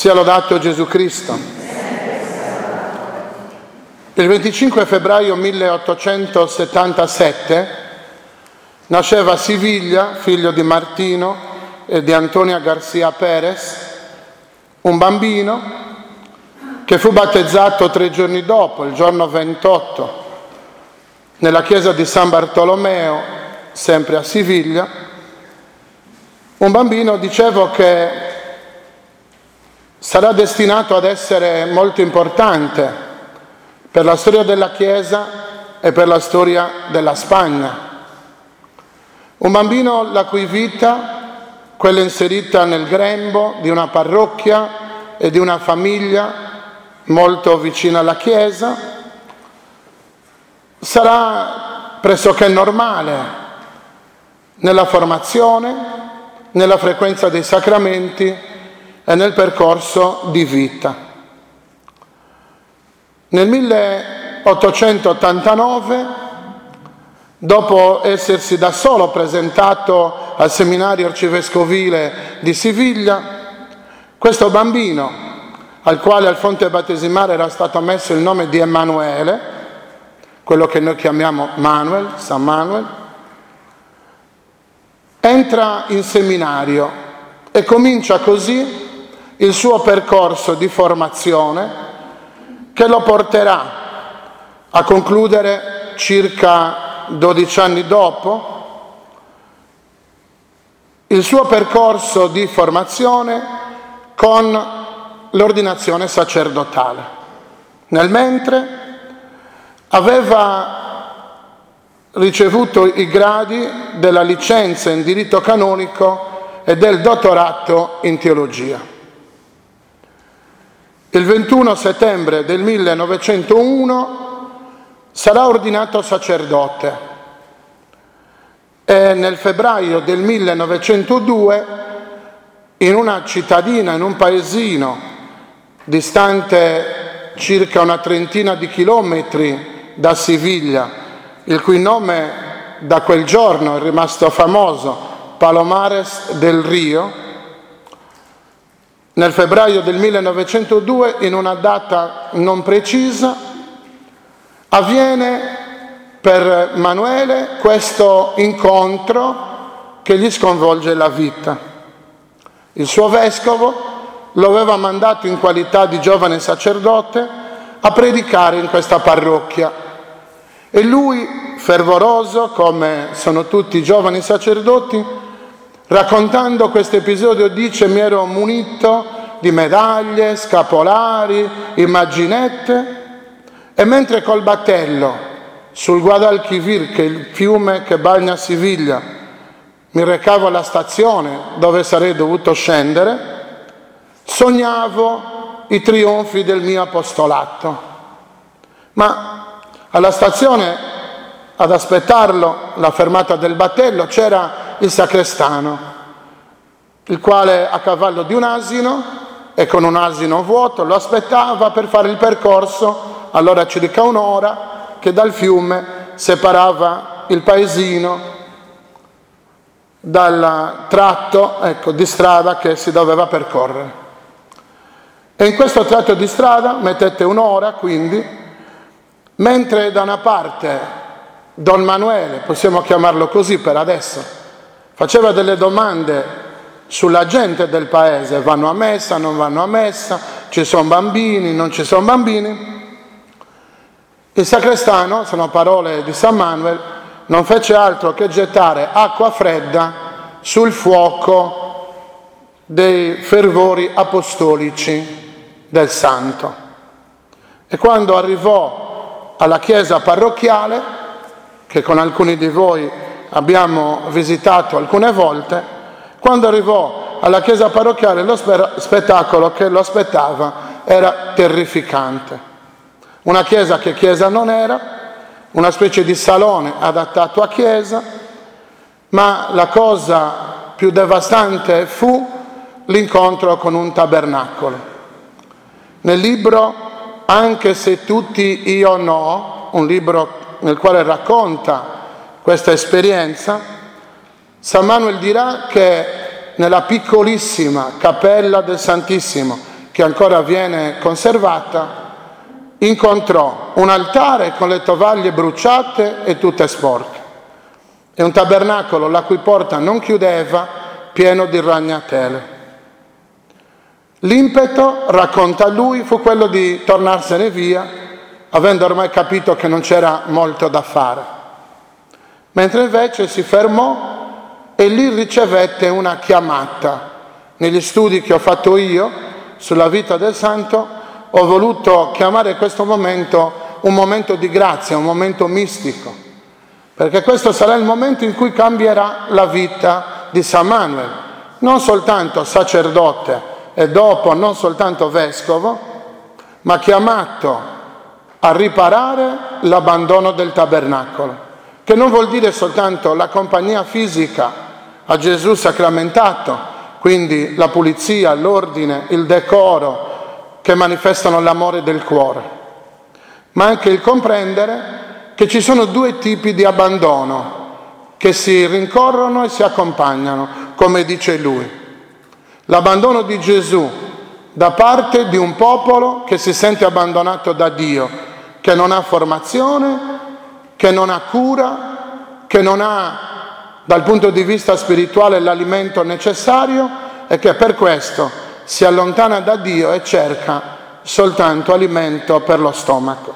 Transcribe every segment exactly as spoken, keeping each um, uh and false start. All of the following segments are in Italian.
Sia lodato Gesù Cristo. Il venticinque febbraio milleottocentosettantasette nasceva a Siviglia, figlio di Martino e di Antonia García Pérez, un bambino che fu battezzato tre giorni dopo, il giorno ventotto, nella chiesa di San Bartolomeo, sempre a Siviglia. Un bambino, dicevo, che sarà destinato ad essere molto importante per la storia della Chiesa e per la storia della Spagna. Un bambino la cui vita, quella inserita nel grembo di una parrocchia e di una famiglia molto vicina alla Chiesa, sarà pressoché normale nella formazione, nella frequenza dei sacramenti e nel percorso di vita. Nel milleottocentottantanove, dopo essersi da solo presentato al seminario arcivescovile di Siviglia, questo bambino, al quale al fonte battesimale era stato messo il nome di Emanuele, quello che noi chiamiamo Manuel, San Manuel, entra in seminario e comincia così il suo percorso di formazione che lo porterà a concludere circa dodici anni dopo il suo percorso di formazione con l'ordinazione sacerdotale. Nel mentre aveva ricevuto i gradi della licenza in diritto canonico e del dottorato in teologia. Il ventuno settembre del millenovecentouno sarà ordinato sacerdote e nel febbraio del millenovecentodue, in una cittadina, in un paesino distante circa una trentina di chilometri da Siviglia, il cui nome da quel giorno è rimasto famoso, Palomares del Rio, nel febbraio del millenovecentodue, in una data non precisa, avviene per Manuele questo incontro che gli sconvolge la vita. Il suo vescovo lo aveva mandato in qualità di giovane sacerdote a predicare in questa parrocchia e lui, fervoroso come sono tutti i giovani sacerdoti, raccontando questo episodio dice: mi ero munito di medaglie, scapolari, immaginette, e mentre col battello sul Guadalquivir, che è il fiume che bagna Siviglia, mi recavo alla stazione dove sarei dovuto scendere, sognavo i trionfi del mio apostolato. Ma alla stazione, ad aspettarlo, la fermata del battello, c'era il sacrestano, il quale a cavallo di un asino e con un asino vuoto lo aspettava per fare il percorso, allora circa un'ora, che dal fiume separava il paesino dal tratto, ecco, di strada che si doveva percorrere. E in questo tratto di strada mettete un'ora, quindi, mentre da una parte Don Manuele, possiamo chiamarlo così per adesso, faceva delle domande sulla gente del paese: vanno a messa, non vanno a messa, ci sono bambini, non ci sono bambini. Il sacrestano, sono parole di San Manuel, non fece altro che gettare acqua fredda sul fuoco dei fervori apostolici del santo. E quando arrivò alla chiesa parrocchiale, che con alcuni di voi abbiamo visitato alcune volte, quando arrivò alla chiesa parrocchiale lo spettacolo che lo aspettava era terrificante. Una chiesa che chiesa non era, una specie di salone adattato a chiesa, ma la cosa più devastante fu l'incontro con un tabernacolo. Nel libro Anche se tutti io no, un libro nel quale racconta questa esperienza, San Manuel dirà che nella piccolissima cappella del Santissimo, che ancora viene conservata, incontrò un altare con le tovaglie bruciate e tutte sporche e un tabernacolo la cui porta non chiudeva, pieno di ragnatele. L'impeto, racconta lui, fu quello di tornarsene via, avendo ormai capito che non c'era molto da fare, mentre invece si fermò e lì ricevette una chiamata. Negli studi che ho fatto io sulla vita del santo ho voluto chiamare questo momento un momento di grazia, un momento mistico, perché questo sarà il momento in cui cambierà la vita di San Manuel, non soltanto sacerdote e dopo non soltanto vescovo, ma chiamato a riparare l'abbandono del tabernacolo, che non vuol dire soltanto la compagnia fisica a Gesù sacramentato, quindi la pulizia, l'ordine, il decoro che manifestano l'amore del cuore, ma anche il comprendere che ci sono due tipi di abbandono che si rincorrono e si accompagnano, come dice lui. L'abbandono di Gesù da parte di un popolo che si sente abbandonato da Dio, che non ha formazione, che non ha cura, che non ha dal punto di vista spirituale l'alimento necessario e che per questo si allontana da Dio e cerca soltanto alimento per lo stomaco.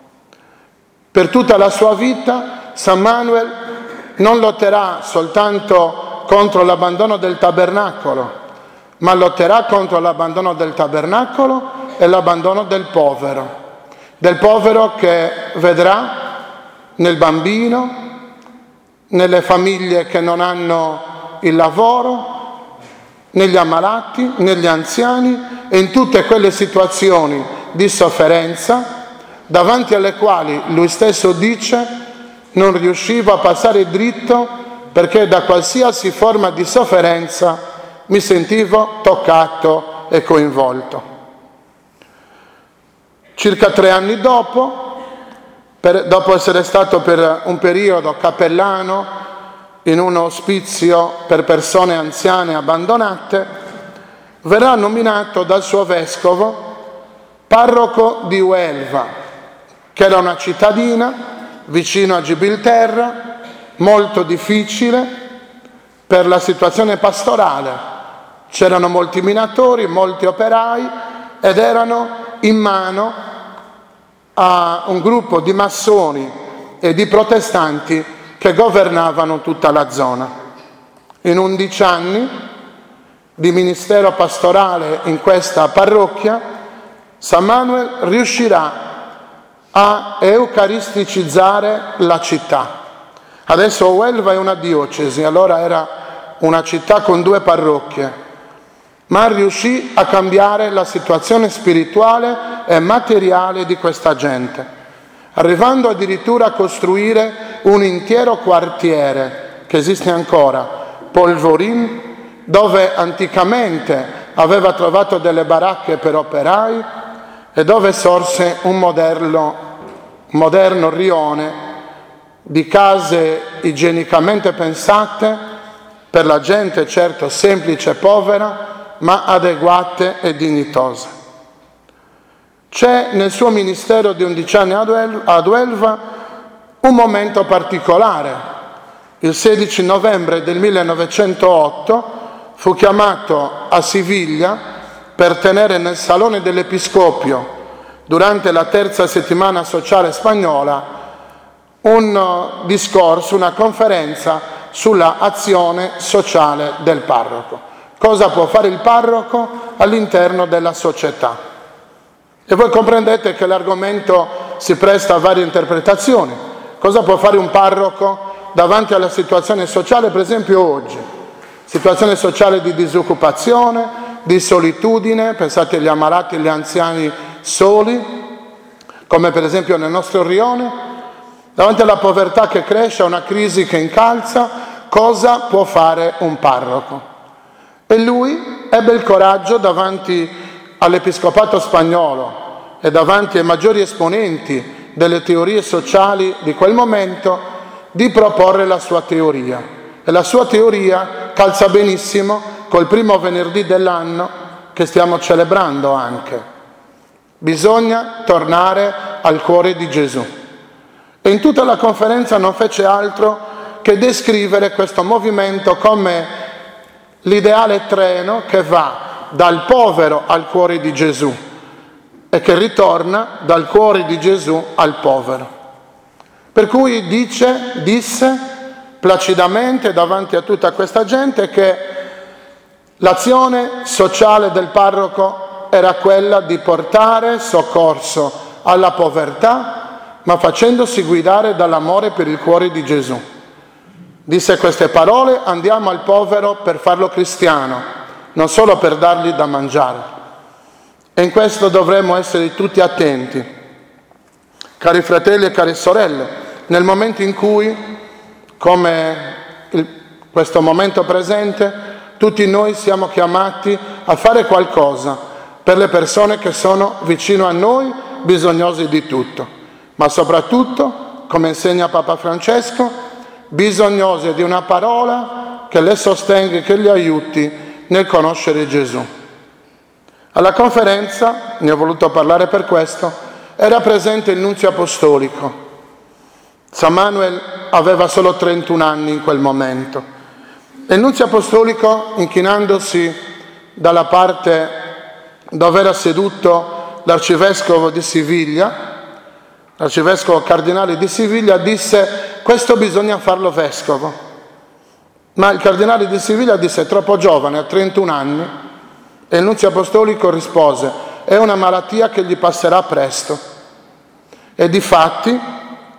Per tutta la sua vita San Manuel non lotterà soltanto contro l'abbandono del tabernacolo, ma lotterà contro l'abbandono del tabernacolo e l'abbandono del povero, del povero che vedrà nel bambino, nelle famiglie che non hanno il lavoro, negli ammalati, negli anziani e in tutte quelle situazioni di sofferenza davanti alle quali lui stesso dice non riuscivo a passare dritto perché da qualsiasi forma di sofferenza mi sentivo toccato e coinvolto. Circa tre anni dopo, per, dopo essere stato per un periodo cappellano in un ospizio per persone anziane abbandonate, verrà nominato dal suo vescovo parroco di Huelva, che era una cittadina vicino a Gibilterra, molto difficile per la situazione pastorale. C'erano molti minatori, molti operai ed erano in mano a un gruppo di massoni e di protestanti che governavano tutta la zona. In undici anni di ministero pastorale in questa parrocchia, San Manuel riuscirà a eucaristicizzare la città. Adesso Huelva è una diocesi, allora era una città con due parrocchie, ma riuscì a cambiare la situazione spirituale e materiale di questa gente, arrivando addirittura a costruire un intero quartiere che esiste ancora, Polvorin, dove anticamente aveva trovato delle baracche per operai e dove sorse un moderno, moderno rione di case igienicamente pensate per la gente certo semplice e povera, ma adeguate e dignitose. C'è nel suo ministero di undici anni ad Huelva un momento particolare. Il sedici novembre del millenovecentootto fu chiamato a Siviglia per tenere nel Salone dell'Episcopio, durante la terza settimana sociale spagnola, un discorso, una conferenza sulla azione sociale del parroco. Cosa può fare il parroco all'interno della società? E voi comprendete che l'argomento si presta a varie interpretazioni. Cosa può fare un parroco davanti alla situazione sociale, per esempio oggi? Situazione sociale di disoccupazione, di solitudine, pensate agli ammalati e agli anziani soli, come per esempio nel nostro rione, davanti alla povertà che cresce, a una crisi che incalza, cosa può fare un parroco? E lui ebbe il coraggio davanti all'episcopato spagnolo e davanti ai maggiori esponenti delle teorie sociali di quel momento di proporre la sua teoria. E la sua teoria calza benissimo col primo venerdì dell'anno che stiamo celebrando anche. Bisogna tornare al cuore di Gesù. E in tutta la conferenza non fece altro che descrivere questo movimento come l'ideale treno che va dal povero al cuore di Gesù e che ritorna dal cuore di Gesù al povero. Per cui dice, disse placidamente davanti a tutta questa gente che l'azione sociale del parroco era quella di portare soccorso alla povertà, ma facendosi guidare dall'amore per il cuore di Gesù. Disse queste parole: andiamo al povero per farlo cristiano, non solo per dargli da mangiare. E in questo dovremmo essere tutti attenti, cari fratelli e cari sorelle, nel momento in cui, come il, questo momento presente, tutti noi siamo chiamati a fare qualcosa per le persone che sono vicino a noi, bisognosi di tutto, ma soprattutto, come insegna Papa Francesco, bisognose di una parola che le sostenga e che li aiuti nel conoscere Gesù. Alla conferenza, ne ho voluto parlare per questo, era presente il nunzio apostolico. San Manuel aveva solo trentuno anni in quel momento. E il nunzio apostolico, inchinandosi dalla parte dove era seduto l'arcivescovo di Siviglia, l'arcivescovo cardinale di Siviglia, disse: questo bisogna farlo vescovo. Ma il cardinale di Siviglia disse: è troppo giovane, ha trentuno anni. E il nunzio apostolico rispose: è una malattia che gli passerà presto. E difatti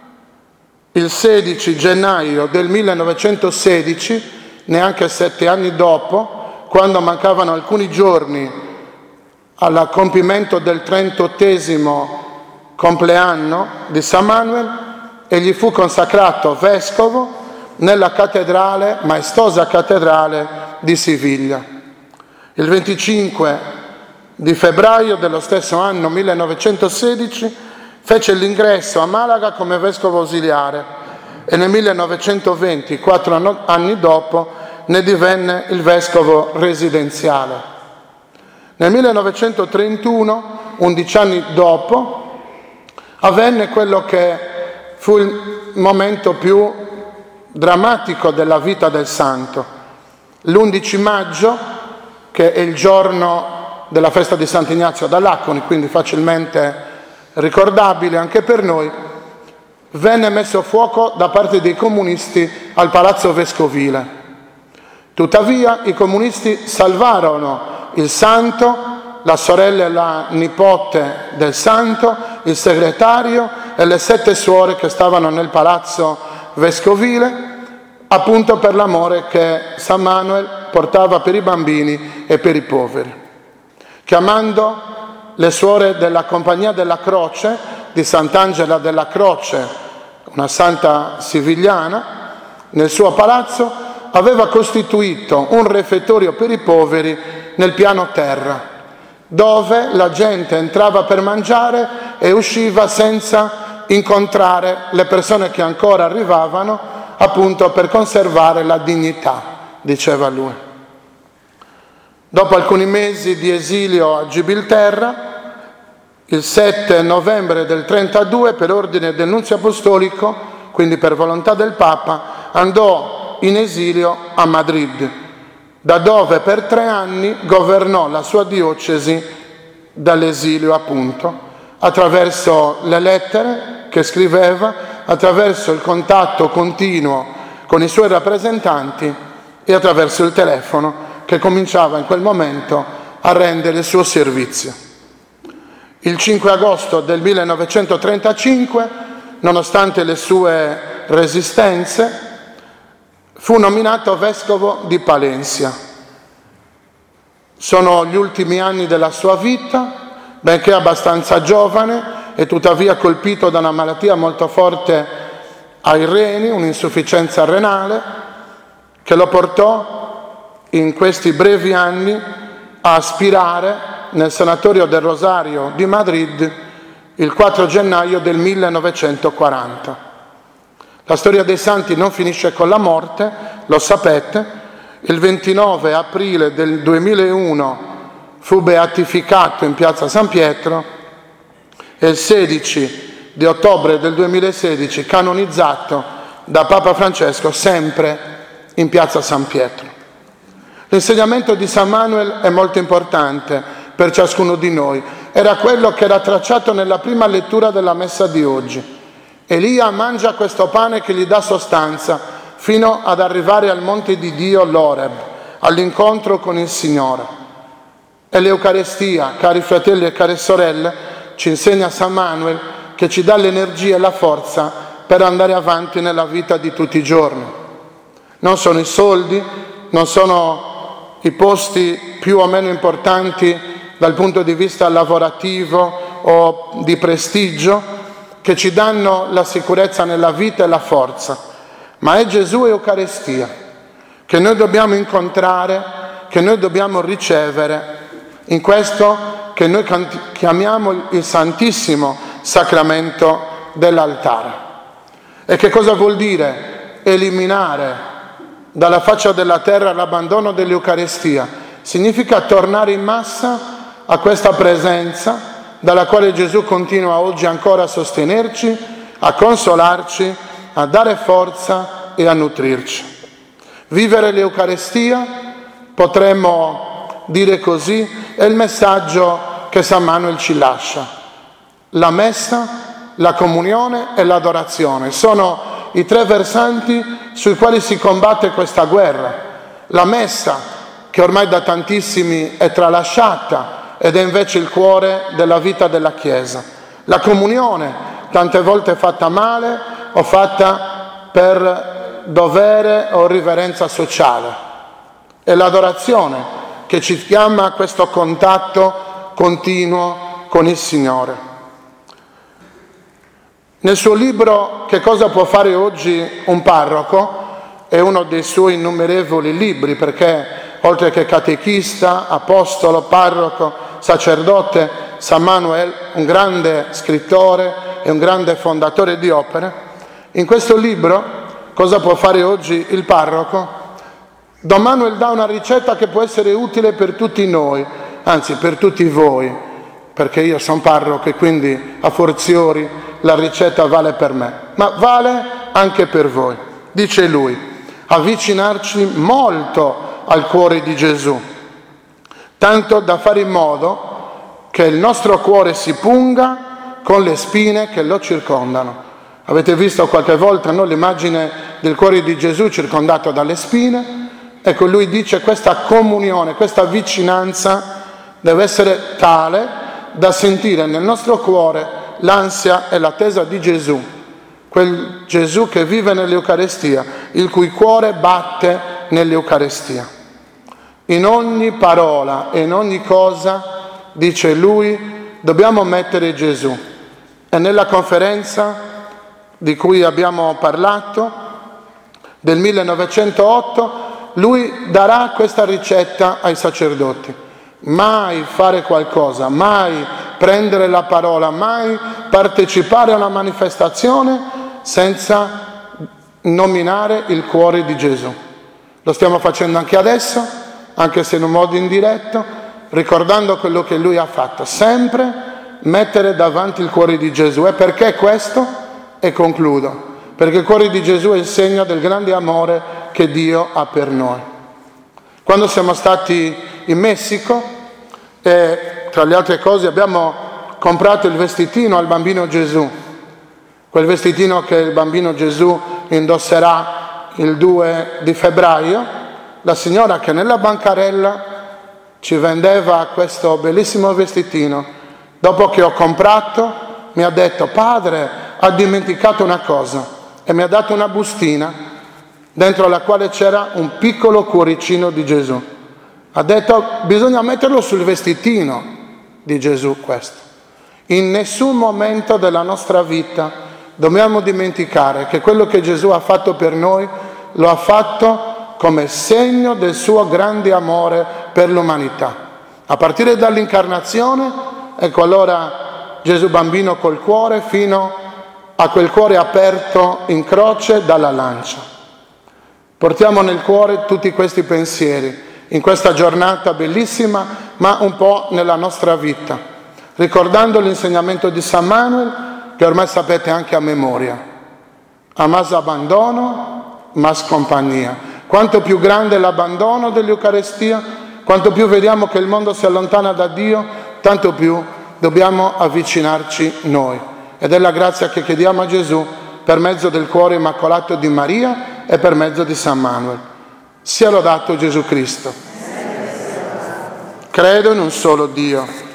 il sedici gennaio del millenovecentosedici, neanche sette anni dopo, quando mancavano alcuni giorni al compimento del trentottesimo compleanno di San Manuel, egli fu consacrato vescovo nella cattedrale, maestosa cattedrale di Siviglia. Il venticinque di febbraio dello stesso anno millenovecentosedici fece l'ingresso a Malaga come vescovo ausiliare e nel millenovecentoventi, quattro anni dopo, ne divenne il vescovo residenziale. Nel millenovecentotrentuno, undici anni dopo, avvenne quello che fu il momento più drammatico della vita del santo. L'undici maggio, che è il giorno della festa di Sant'Ignazio d'Alaconi, quindi facilmente ricordabile anche per noi, venne messo fuoco da parte dei comunisti al palazzo vescovile. Tuttavia i comunisti salvarono il santo, la sorella e la nipote del santo, il segretario e le sette suore che stavano nel palazzo vescovile, appunto per l'amore che San Manuel portava per i bambini e per i poveri. Chiamando le suore della Compagnia della Croce, di Sant'Angela della Croce, una santa sivigliana, nel suo palazzo aveva costituito un refettorio per i poveri nel piano terra, dove la gente entrava per mangiare e usciva senza incontrare le persone che ancora arrivavano, appunto per conservare la dignità, diceva lui. Dopo alcuni mesi di esilio a Gibilterra, il sette novembre del trentadue, per ordine del nunzio apostolico, quindi per volontà del Papa, andò in esilio a Madrid, da dove per tre anni governò la sua diocesi dall'esilio, appunto, attraverso le lettere che scriveva, attraverso il contatto continuo con i suoi rappresentanti e attraverso il telefono che cominciava in quel momento a rendere il suo servizio. Il cinque agosto del millenovecentotrentacinque, nonostante le sue resistenze, fu nominato vescovo di Palencia. Sono gli ultimi anni della sua vita, benché abbastanza giovane e tuttavia colpito da una malattia molto forte ai reni, un'insufficienza renale, che lo portò in questi brevi anni a aspirare nel Sanatorio del Rosario di Madrid il quattro gennaio del millenovecentoquaranta. La storia dei santi non finisce con la morte, lo sapete. Il ventinove aprile del duemilauno fu beatificato in piazza San Pietro e il sedici di ottobre del duemilasedici canonizzato da Papa Francesco sempre in piazza San Pietro. L'insegnamento di San Manuel è molto importante per ciascuno di noi. Era quello che era tracciato nella prima lettura della messa di oggi. Elia mangia questo pane che gli dà sostanza fino ad arrivare al monte di Dio, l'Oreb, all'incontro con il Signore. E l'Eucarestia, cari fratelli e care sorelle, ci insegna San Manuel che ci dà l'energia e la forza per andare avanti nella vita di tutti i giorni. Non sono i soldi, non sono i posti più o meno importanti dal punto di vista lavorativo o di prestigio che ci danno la sicurezza nella vita e la forza, ma è Gesù e Eucaristia che noi dobbiamo incontrare, che noi dobbiamo ricevere in questo che noi chiamiamo il Santissimo Sacramento dell'altare. E che cosa vuol dire eliminare dalla faccia della terra l'abbandono dell'Eucaristia? Significa tornare in massa a questa presenza dalla quale Gesù continua oggi ancora a sostenerci, a consolarci, a dare forza e a nutrirci. Vivere l'Eucaristia, potremmo dire così, è il messaggio che San Manuel ci lascia. La messa, la comunione e l'adorazione sono i tre versanti sui quali si combatte questa guerra. La messa, che ormai da tantissimi è tralasciata ed è invece il cuore della vita della Chiesa. La comunione, tante volte fatta male o fatta per dovere o riverenza sociale. E l'adorazione, che ci chiama a questo contatto continuo con il Signore. Nel suo libro Che cosa può fare oggi un parroco? È uno dei suoi innumerevoli libri, perché oltre che catechista, apostolo, parroco, sacerdote, San Manuel, un grande scrittore e un grande fondatore di opere, in questo libro, Cosa può fare oggi il parroco? Don Manuel dà una ricetta che può essere utile per tutti noi, anzi per tutti voi, perché io sono parroco e quindi a forziori la ricetta vale per me, ma vale anche per voi. Dice lui: avvicinarci molto al cuore di Gesù, tanto da fare in modo che il nostro cuore si punga con le spine che lo circondano. Avete visto qualche volta, no, l'immagine del cuore di Gesù circondato dalle spine? Ecco, lui dice questa comunione, questa vicinanza deve essere tale da sentire nel nostro cuore l'ansia e l'attesa di Gesù, quel Gesù che vive nell'Eucaristia, il cui cuore batte nell'Eucaristia. In ogni parola e in ogni cosa, dice lui, dobbiamo mettere Gesù. E nella conferenza di cui abbiamo parlato, del millenovecentootto, lui darà questa ricetta ai sacerdoti. Mai fare qualcosa, mai prendere la parola, mai partecipare a una manifestazione senza nominare il cuore di Gesù. Lo stiamo facendo anche adesso, anche se in un modo indiretto, ricordando quello che lui ha fatto. Sempre mettere davanti il cuore di Gesù. E perché questo? E concludo. Perché il cuore di Gesù è il segno del grande amore che Dio ha per noi. Quando siamo stati in Messico, e tra le altre cose abbiamo comprato il vestitino al bambino Gesù, quel vestitino che il bambino Gesù indosserà il due di febbraio, la signora che nella bancarella ci vendeva questo bellissimo vestitino, dopo che ho comprato, mi ha detto: padre, ha dimenticato una cosa, e mi ha dato una bustina dentro la quale c'era un piccolo cuoricino di Gesù. Ha detto: bisogna metterlo sul vestitino di Gesù questo. In nessun momento della nostra vita dobbiamo dimenticare che quello che Gesù ha fatto per noi lo ha fatto come segno del suo grande amore per l'umanità. A partire dall'incarnazione, ecco allora Gesù bambino col cuore, fino a quel cuore aperto in croce dalla lancia. Portiamo nel cuore tutti questi pensieri in questa giornata bellissima ma un po' nella nostra vita, ricordando l'insegnamento di San Manuel, che ormai sapete anche a memoria. A más abbandono, más compagnia. Quanto più grande è l'abbandono dell'Eucarestia, quanto più vediamo che il mondo si allontana da Dio, tanto più dobbiamo avvicinarci noi. Ed è la grazia che chiediamo a Gesù per mezzo del cuore immacolato di Maria e per mezzo di San Manuel. Sia lodato Gesù Cristo. Credo in un solo Dio,